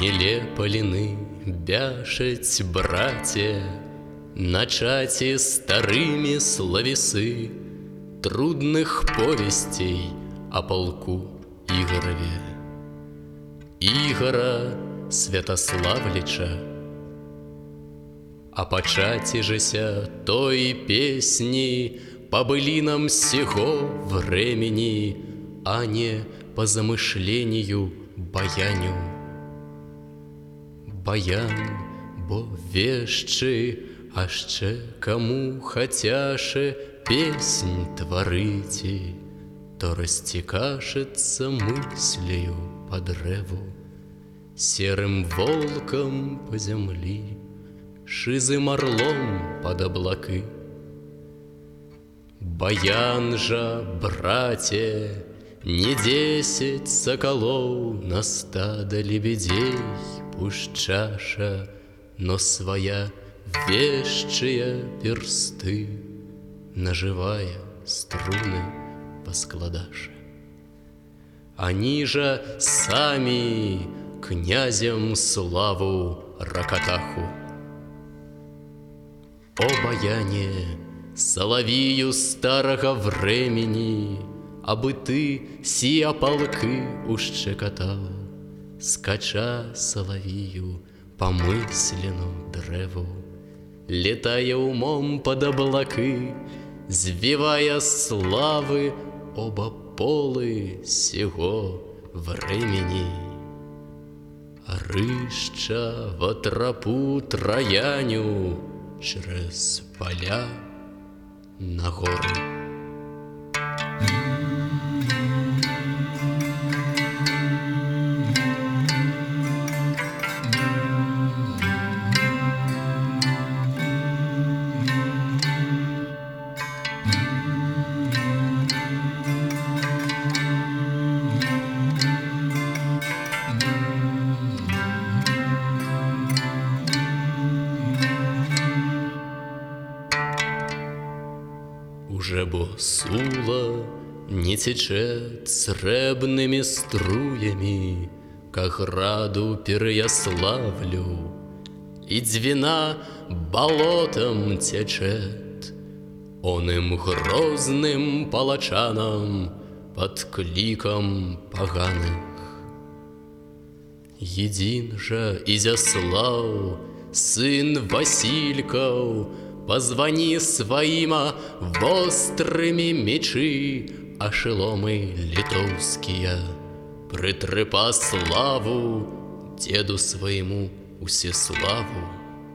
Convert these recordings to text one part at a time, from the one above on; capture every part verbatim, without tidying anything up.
Нелепаліны бяшаць браце, начаці старымі славесы трудных повестей о полку Игорове. Игора Святославлича, а пачаці жеся той песни по былинам сего времени, а не по замышлению баяню. Баян, бо вешчы, а ще кому хацяше песнь тварыці, то расцікашыцца мыслью по древу, серым волком по земли, шизым орлом под облаки. Баян жа, браце, не десять соколов на стадо лебедей пушчаша, но своя вещие персты, наживая струны поскладаша. Они же сами князем славу ракотаху. О баяне, соловію старого времени, абы ты сия полки ущекотал, скача соловію по мыслену древу, летая умом под облаки, звивая славы оба полы сего времени. Рыща во тропу трояню через поля на горы. Уже бо Сула не течет сребными струями к граду Переяславлю, и Двина болотом течет, оным грозным палачанам под кликом поганых. Един же Изяслав, сын Васильков, позвони своима вострыми мечи, а шеломы литовские притрепа славу деду своему Усеславу.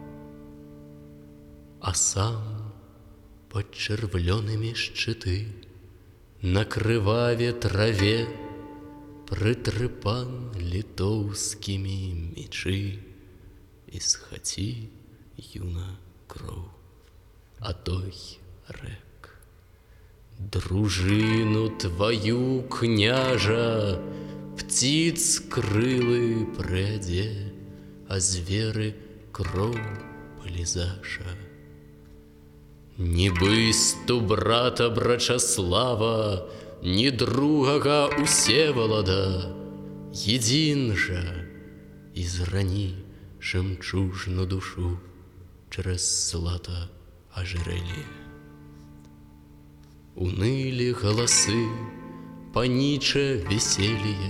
А сам под червлеными щиты на крываве траве притрепан литовскими мечи, исходи, юна кров. А той рек, дружину твою, княжа, птиц крылы пряде, а зверы кров полизаша. Не бысту брата Брачаслава, ни другага Усеволода, един жа израни жемчужну душу через злато ожерелье. Уныли голосы, паниче веселье,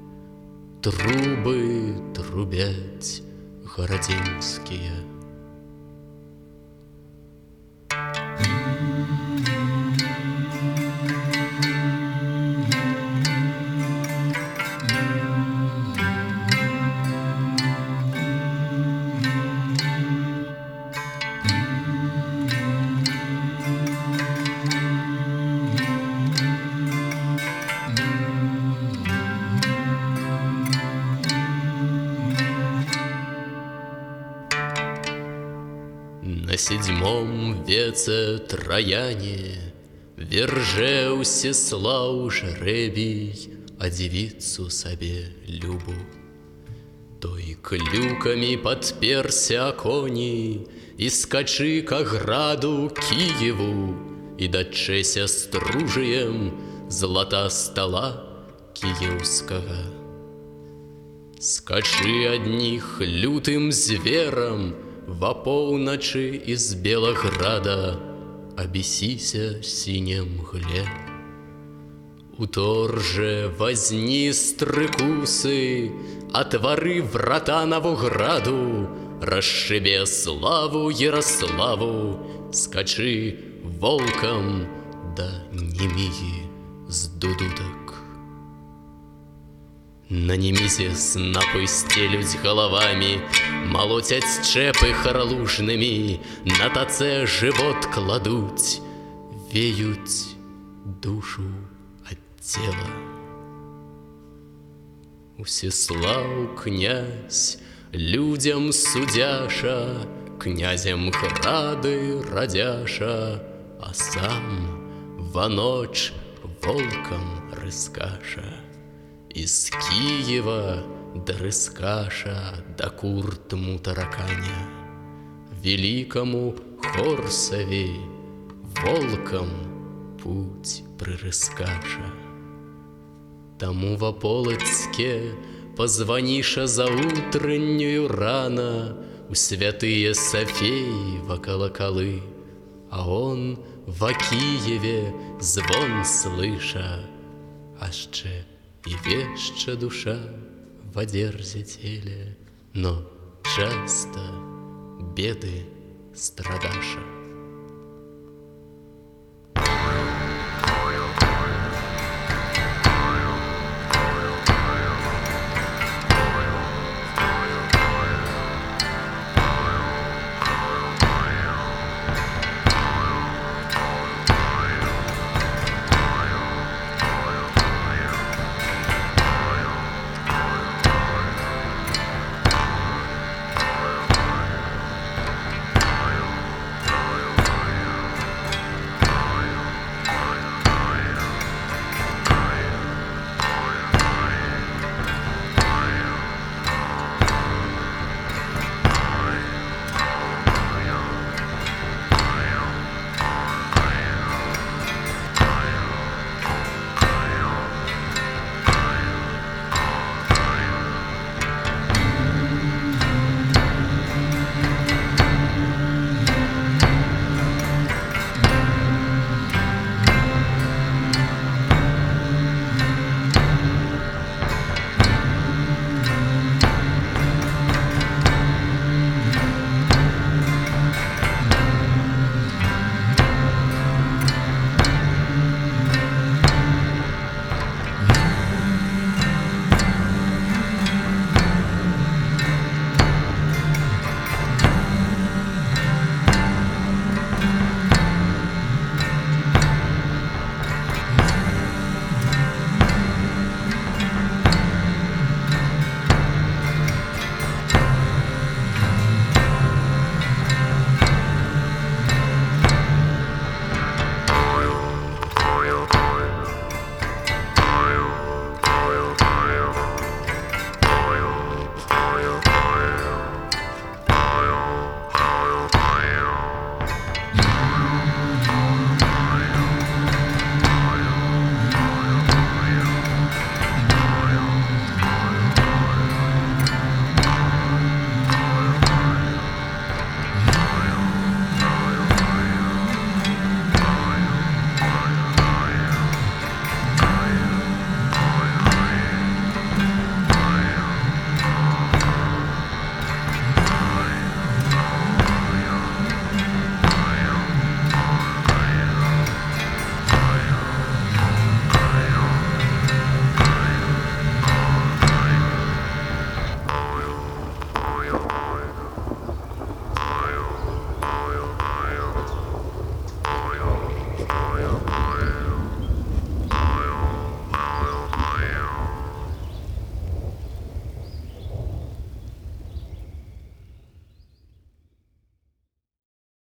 трубы трубять городенские. На седьмом веце Трояне верже Усеслав жребий, а девицу себе Любу. Той клюками подперся кони и скачи к граду Киеву, и дочеся стружием злата стола киевского. Скачы ад них лютым зверам во поўначы из Белаграда, абісіся сіне мгле. У торже возьми стрыкусы, отвори врата Новограду, расшибе славу Ярославу, скачи волком да Немії з дудуток. На Немізіс напыстелюць галавамі, малоцяць чэпы харалужнымі, на тацэ жывот кладуць, веюць душу ад цела. Усеслаў князь людзям судзяша, князем грады радзяша, а сам во ноч волком рыскаша. Из Киева до Рыскаша, до Куртму тараканя, великому Хорсове волком путь прырыскаша. Тому во Полоцке позвониша за утреннюю рано у святые Софеева колоколы, а он во Киеве звон слыша, ашчэ и веща душа в одежде теле, но часто беды страдаша.